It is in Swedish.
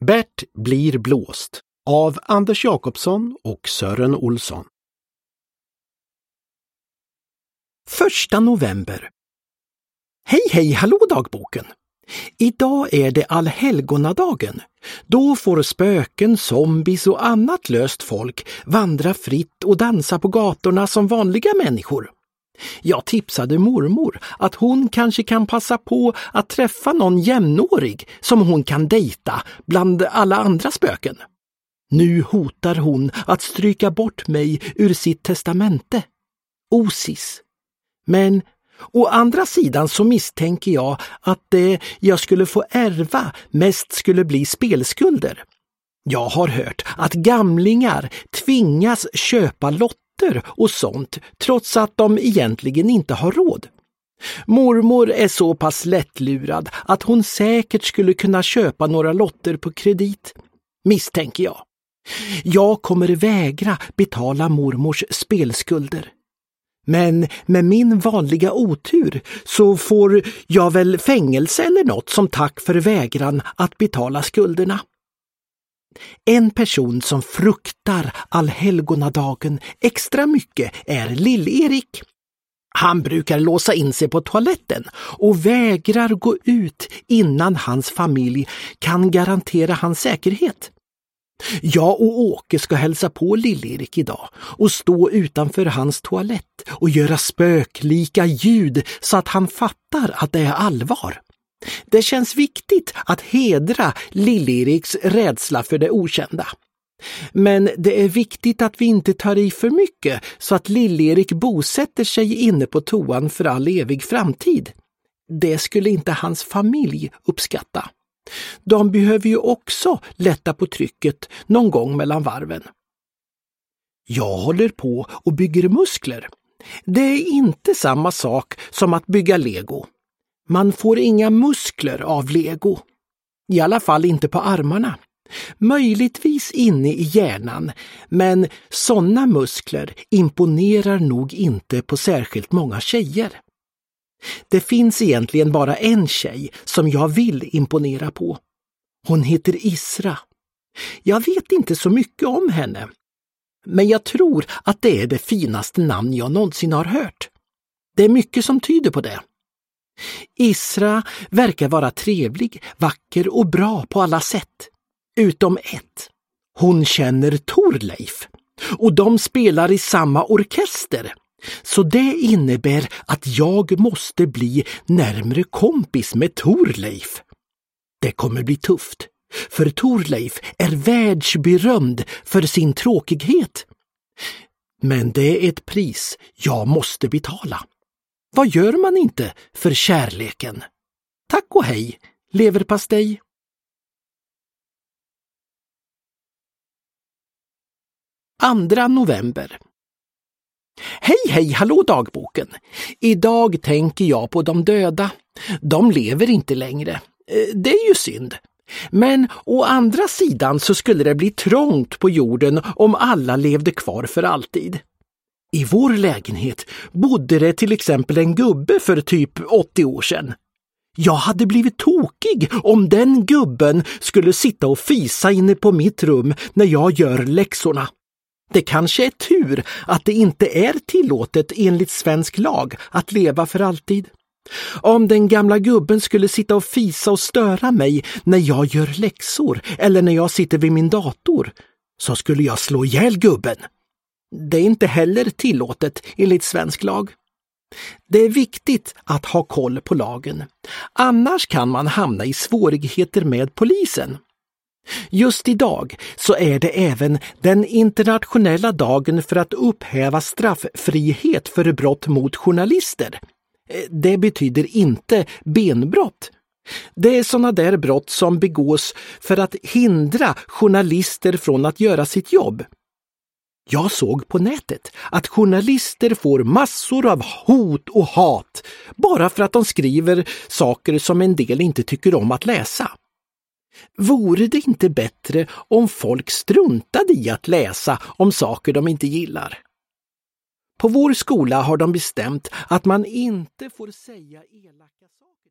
Bert blir blåst av Anders Jakobsson och Sören Olsson. 1 november. Hej, hallå dagboken! Idag är det allhelgonadagen. Då får spöken, zombies och annat löst folk vandra fritt och dansa på gatorna som vanliga människor. Jag tipsade mormor att hon kanske kan passa på att träffa någon jämnårig som hon kan dejta bland alla andra spöken. Nu hotar hon att stryka bort mig ur sitt testamente. Osis. Men å andra sidan så misstänker jag att det jag skulle få ärva mest skulle bli spelskulder. Jag har hört att gamlingar tvingas köpa lotter och sånt trots att de egentligen inte har råd. Mormor är så pass lättlurad att hon säkert skulle kunna köpa några lotter på kredit, misstänker jag. Jag kommer vägra betala mormors spelskulder. Men med min vanliga otur så får jag väl fängelse eller något som tack för vägran att betala skulderna. En person som fruktar allhelgonadagen extra mycket är Lill-Erik. Han brukar låsa in sig på toaletten och vägrar gå ut innan hans familj kan garantera hans säkerhet. Jag och Åke ska hälsa på Lill-Erik idag och stå utanför hans toalett och göra spöklika ljud så att han fattar att det är allvar. Det känns viktigt att hedra Lill-Eriks rädsla för det okända. Men det är viktigt att vi inte tar i för mycket så att Lill-Erik bosätter sig inne på toan för all evig framtid. Det skulle inte hans familj uppskatta. De behöver ju också lätta på trycket någon gång mellan varven. Jag håller på och bygger muskler. Det är inte samma sak som att bygga Lego. Man får inga muskler av Lego. I alla fall inte på armarna. Möjligtvis inne i hjärnan, men sådana muskler imponerar nog inte på särskilt många tjejer. Det finns egentligen bara en tjej som jag vill imponera på. Hon heter Isra. Jag vet inte så mycket om henne, men jag tror att det är det finaste namn jag någonsin har hört. Det är mycket som tyder på det. Isra verkar vara trevlig, vacker och bra på alla sätt. Utom ett. Hon känner Torleif. Och de spelar i samma orkester. Så det innebär att jag måste bli närmare kompis med Torleif. Det kommer bli tufft. För Torleif är världsberömd för sin tråkighet. Men det är ett pris jag måste betala. Vad gör man inte för kärleken? Tack och hej, leverpastej. Andra november. Hej, hallå dagboken. Idag tänker jag på de döda. De lever inte längre. Det är ju synd. Men å andra sidan så skulle det bli trångt på jorden om alla levde kvar för alltid. I vår lägenhet bodde det till exempel en gubbe för typ 80 år sedan. Jag hade blivit tokig om den gubben skulle sitta och fisa inne på mitt rum när jag gör läxorna. Det kanske är tur att det inte är tillåtet enligt svensk lag att leva för alltid. Om den gamla gubben skulle sitta och fisa och störa mig när jag gör läxor eller när jag sitter vid min dator, så skulle jag slå ihjäl gubben. Det är inte heller tillåtet enligt svensk lag. Det är viktigt att ha koll på lagen. Annars kan man hamna i svårigheter med polisen. Just idag så är det även den internationella dagen för att upphäva strafffrihet för brott mot journalister. Det betyder inte benbrott. Det är sådana där brott som begås för att hindra journalister från att göra sitt jobb. Jag såg på nätet att journalister får massor av hot och hat bara för att de skriver saker som en del inte tycker om att läsa. Vore det inte bättre om folk struntade i att läsa om saker de inte gillar? På vår skola har de bestämt att man inte får säga elaka saker.